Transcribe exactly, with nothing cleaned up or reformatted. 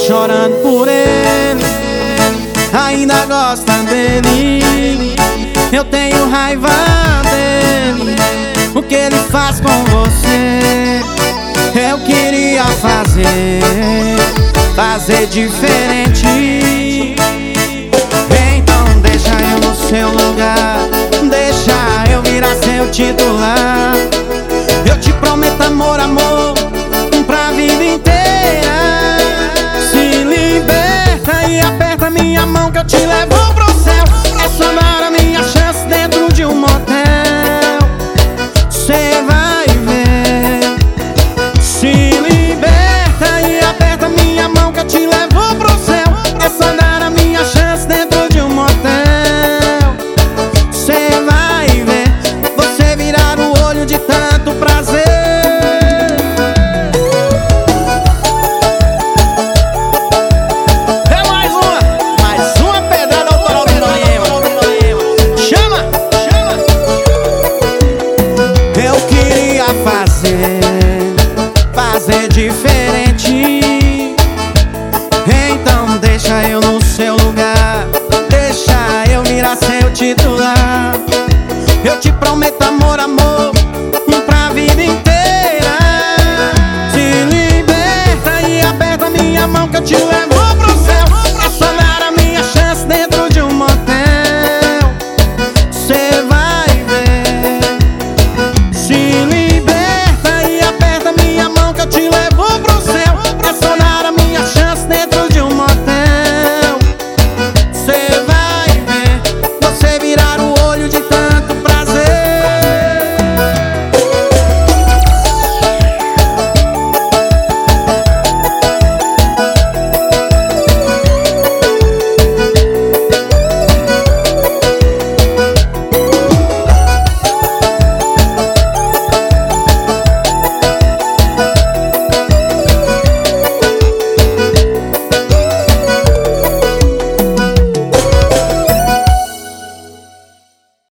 chorando por ele, ainda gosta dele. Eu tenho raiva dele, o que ele faz com você eu queria fazer, fazer diferente. Então deixa eu no seu lugar, deixa eu virar seu titular. Eu te prometo amor, amor, pra vida inteira. Se liberta e aperta minha mão que eu te levo pro céu. É só dar a minha chance dentro de um motel. Cê vai ver. Se liberta e aperta minha mão que eu te levo pro céu. É só dar a minha chance dentro de um motel. Cê vai ver, você virar o olho de tanto prazer. É mais uma, mais uma pedrada autoral do Noema. Chama, chama. Eu queria fazer, fazer diferente.